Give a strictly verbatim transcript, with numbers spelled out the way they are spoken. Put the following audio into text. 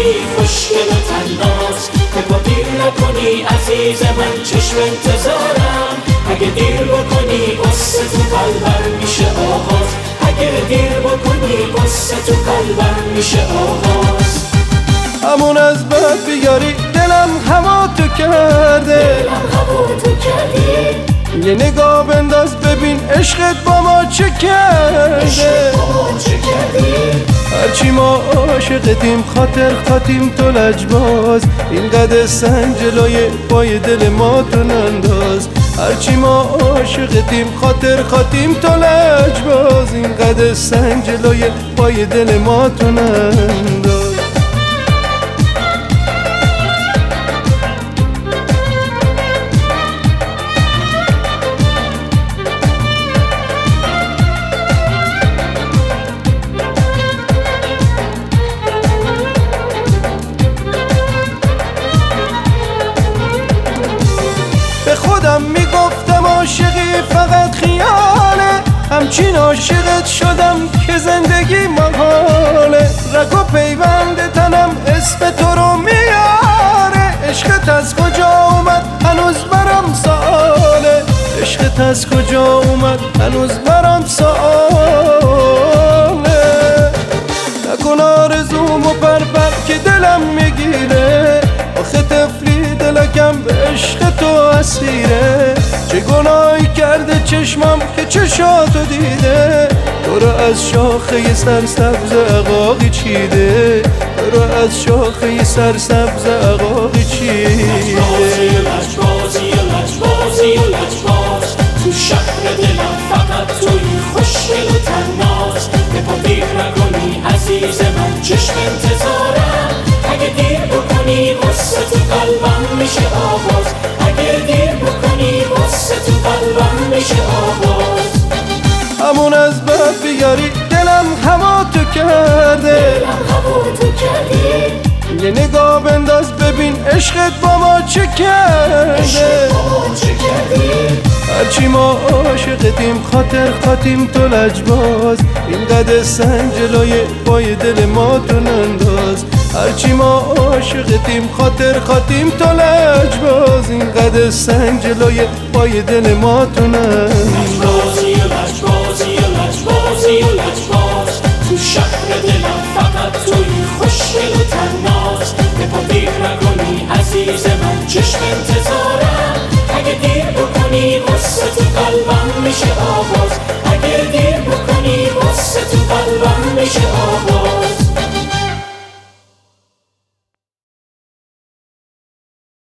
تویی خوشگل و تناز، که با دیر نکنی عزیز من چشم انتظارم. اگه دیر بکنی قصه تو قلبم میشه آغاز، اگه دیر بکنی قصه تو قلبم میشه آغاز. همون از بعد بیاری دلم هوا تو کرده، دلم هوا تو کردی. یه نگاه بنداز ببین عشقت با ما چه کرده. هرچی ما عاشقتیم خاطر خاتیم تو لجباز، اینقدر سنگ جلوی پای دل ما تو ننداز. هرچی ما عاشقتیم خاطر خاتیم تو لجباز، اینقدر سنگ جلوی پای دل ما تو ننداز. به خودم میگفتم عاشقی فقط خیاله، همچین عاشقت شدم که زندگی محاله. رگ و پیوند تنم اسم تو رو میاره، عشقت از کجا اومد هنوز برام سواله. عشقت از کجا اومد هنوز برام سواله. نکن آرزومو پر پر که دلم میگیره، آخه طفلی دلکم به عشق تو اسیره. چه گناهی کرده چشمم که چشاتو دیده، تو رو از شاخه سرسبز عقاقی چیده، تو رو از شاخه سرسبز عقاقی چیده. لجبازی و لجبازی و لجبازی و لجباز، تو شهر دلم فقط توی خوشگل و تناز. که پا دیر نکنی عزیز من چشم انتظارم، اگه دیر بکنی قصه تو قلبم میشه آغاز، اگه دیر بکنی قصه تو قلبم میشه آغاز. همون از بعد بیاری دلم هوا تو کرده، دلم هوا تو کردی. یه نگاه بنداز ببین عشقت با ما چه کرده. هرچی ما عاشقتیم خاطر خاتیم تو لجباز، اینقدر سنگ جلوی پای دل ما تو ننداز. هرچی ما عاشقتیم خاطر خاتیم تو لجباز، اینقدر سنگ جلوی پای دل ما تو ننداز. لجبازی و لجبازی و لجبازی و لجباز، تو شهر دلم فقط توی خوشگل و تناز. که پا دیر نکنی عزیز من چشم انتظارم، اگه دیر بکنی قصه تو قلبم میشه آغاز، اگه دیر بکنی قصه تو قلبم میشه آغاز.